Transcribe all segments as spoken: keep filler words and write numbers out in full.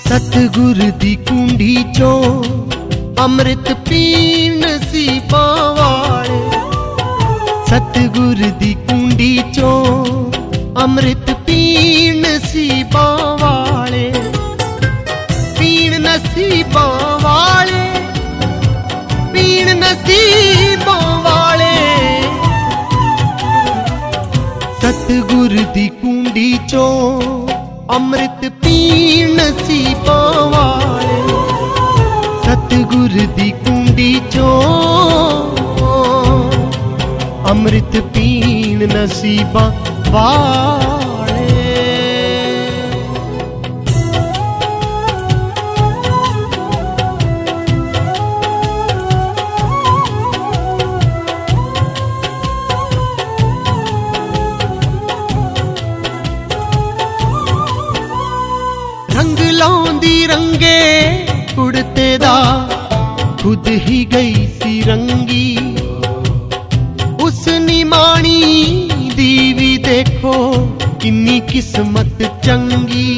सतगुर दी कुंडी चो अमृत पीण नसीबां वाले। सतगुर दी कुंडी चो अमृत पीण नसीबां वाले। पीण नसीबां वाले, पीण नसीबां वाले। सतगुर दी कुंडी चो अमृत पीण नसीबां वाले। सतगुर दी कुंडी चो अमृत पीण नसीबां वाले। रंग लाउंदी रंगे कुड़ते दा खुद ही गई सी रंगी। उस निमाणी दी भी देखो किन्नी किस्मत चंगी।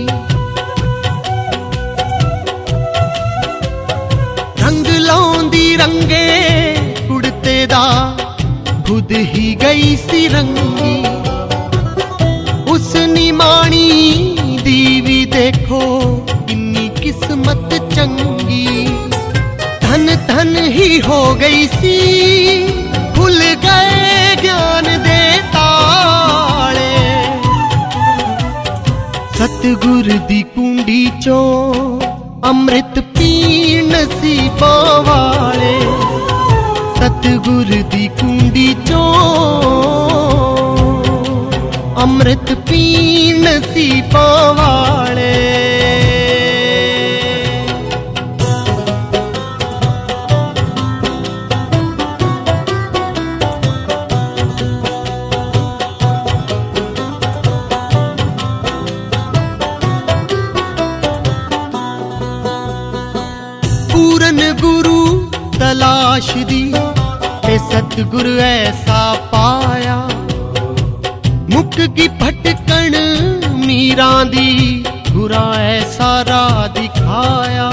रंग लाउंदी रंगे कुड़ते दा खुद ही गई सी रंगी। उस निमाणी दी भी देखो किन्नी किस्मत चंगी। धन धन ही हो गई सी, खुल गए ज्ञान दे ताले। सतगुर दी कुंडी चो अमृत पीण नसीबां वाले। सतगुर दी कुंडी चो अमृत पीण नसीबां वाले। पूरन गुरु तलाश दी ते सतगुर ऐसा पाया। मुक की भटकन मीरा दी गुरा ऐसा राह दिखाया।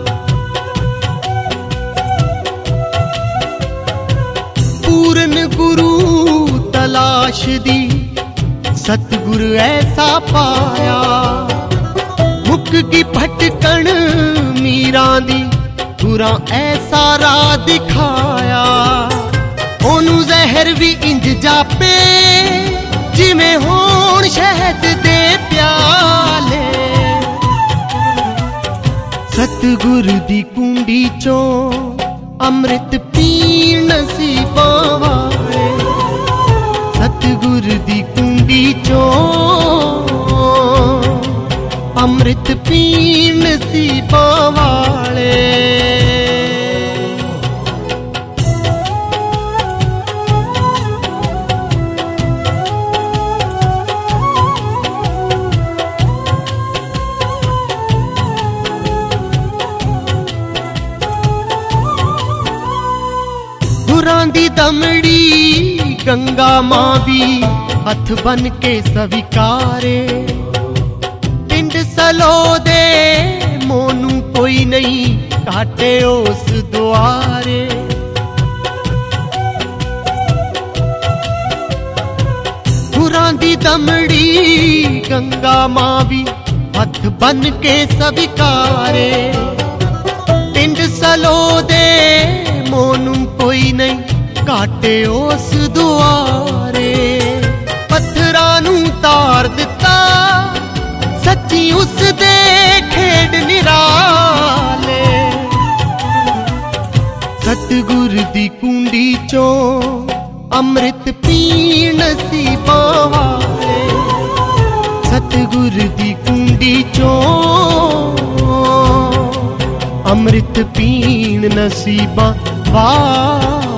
पूरन गुरु तलाश दी सतगुर ऐसा पाया। मुक की भटकन मीरा दी गुरा ऐसा राह दिखाया। ओनू जहर भी इंज जापे जिमें होण शहद दे प्याले। सतगुर दी कुंडी चो अमृत पीण नसीबां वाले। सतगुर दी कुंडी चो अमृत पीण नसीबां वाले। गुरां दी दमड़ी गंगा मां भी हथ बन के स्वीकारे। पिंड सलो दे मोनू कोई नहीं काटे उस द्वारे। गुरां दी दमड़ी गंगा मां भी हथ बन के स्वीकारे। पिंड सलो दे मोनू कोई नहीं काटे उस दुआरे। पत्थरां नू तार दिता सच्ची उस दे खेड निराले। सतगुर दी कुंडी चो अमृत पीण नसीबां वाले। सतगुर दी कुंडी चो अमृत पीण नसीबां वाले।